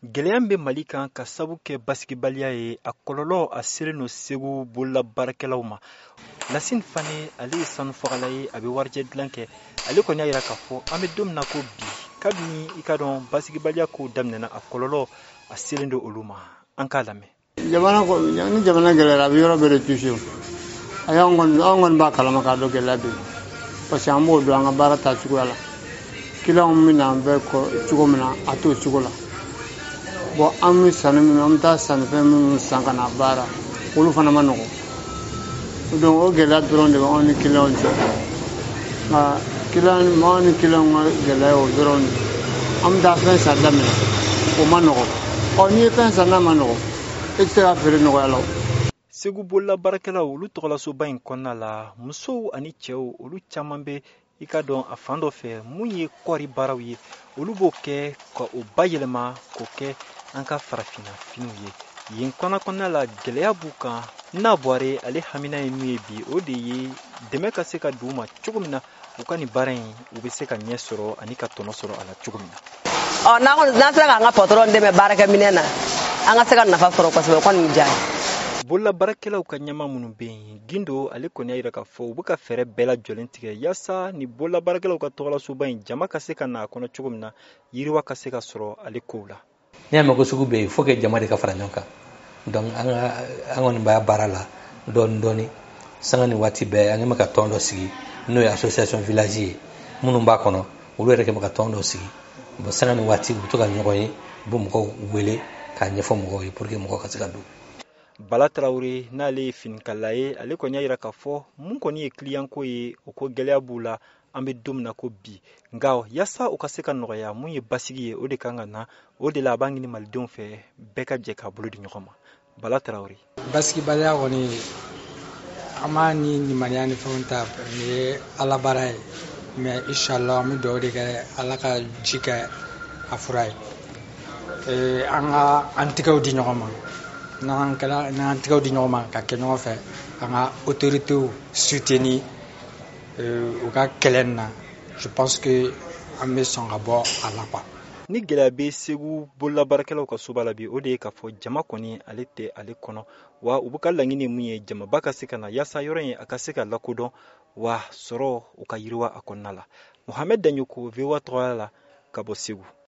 Gɛlɛya bɛ Mali kan ka sabu kɛ basigibaliya ye a kɔlɔlɔ a selen no Segu bololabaarakɛlaw ma. Lasine Fane ale ye sanufagala ye a bɛ warijɛ dilan kɛ ale kɔni y'a jira k'a fɔ an bɛ don min na ko bi kabini i ka dɔn basigibaliya kow daminɛna a kɔlɔlɔ a selen don olu ma an k'a lamɛn. Ni jamana gɛlɛyara a bɛ yɔrɔ bɛɛ de touché an kɔni b'a kalama k'a dɔn gɛlɛya bɛ yen parce que an b'o dɔn an ka baara ta cogoya la client bɛ na an bɛɛ kɔ cogo min na a t'o cogo la bon an bɛ sanni minnu an bɛ taa sannifɛn minnu san ka na baara olu fana ma nɔgɔn donc o gɛlɛya dɔrɔn de bɛ anw ni client cɛ nka anw ni client ka gɛlɛya o dɔrɔn de an bɛ taa fɛn san daminɛ o ma nɔgɔn n'i ye fɛn san n'a ma nɔgɔn e tɛ se ka feere nɔgɔya la. Segu bololabaarakɛlaw olu tɔgɔlasoba in kɔnɔna la musow ani cɛw olu caman bɛ i ka dɔn a fan dɔ fɛ mun ye kɔɔri baaraw ye olu b'o kɛ ka o bayɛlɛma k'o kɛ an ka farafina finiw ye yen kɔnɔna la gɛlɛya b'u kan n'a bɔra ale hamina ye min ye bi o de ye dɛmɛ ka se ka d'u ma cogo min na u ka nin baara in u bɛ se ka ɲɛ sɔrɔ ani ka tɔnɔ sɔrɔ a la cogo min na. N'an sera k'an ka patron dɛmɛ baarakɛminɛn na an ka se ka nafa sɔrɔ kosɛbɛ o kɔni diya ye. Bololabaarakɛlaw ka ɲɛma minnu bɛ yen Gindo ale kɔni y'a jira k'a fɔ u bɛ ka fɛɛrɛ bɛɛ lajɛlen tigɛ yaasa ni bololabaarakɛlaw ka tɔgɔlasoba in jama ka se ka na a kɔnɔ cogo min na yiriwa ka se ka sɔrɔ ale kow la. N'i y'a mɛn ko sugu bɛ yen fo que jama de ka fara ɲɔgɔn kan donc an kɔni b'a baara la dɔɔni dɔɔni sanga ni waati bɛɛ an bɛ ka tɔn dɔ sigi n'o ye association village ye minnu b'a kɔnɔ olu yɛrɛ kɛ bɛ ka tɔn dɔ sigi bon sanga ni waati u bɛ to ka ɲɔgɔn ye u bɛ mɔgɔw wele k'a ɲɛfɔ mɔgɔw ye pour que mɔgɔw ka se ka don. Bala Traoré n'ale ye finikala ye ale kɔni y'a jira k'a fɔ mun kɔni ye client ko ye o ko gɛlɛya b'u la an bɛ don min na ko bi nka yaasa u ka se ka nɔgɔya mun ye basigi ye o de kan ka na o de la a b'a ɲini malidenw fɛ bɛɛ ka jɛ k'a bolo di ɲɔgɔn ma. Bala Traoré. Basigibaliya kɔni an b'a ni limaniya ni fɛnw ta nin ye ala baara ye mais inshallah an bɛ dugawu de kɛ ala ka ji kɛ a fura ye an tigɛw di ɲɔgɔn ma n'an tigɛw di ɲɔgɔn ma ka kɛ ɲɔgɔn fɛ an ka autorités soutenir u ka kɛlɛ na je pense que an bɛ sɔn ka bɔ a la quoi. Ni gɛlɛya bɛ Segu bololabaarakɛlaw ka soba la bi o de ye k'a fɔ jama kɔni ale tɛ ale kɔnɔ wa u bɛ ka laɲini mun ye jamaba ka se ka na yaasa yɔrɔ in a ka se ka lakodɔn wa sɔrɔ u ka yiriwa a kɔnɔna la. Mohamed Daɲoko VOA tɔgɔya la ka bɔ Segu.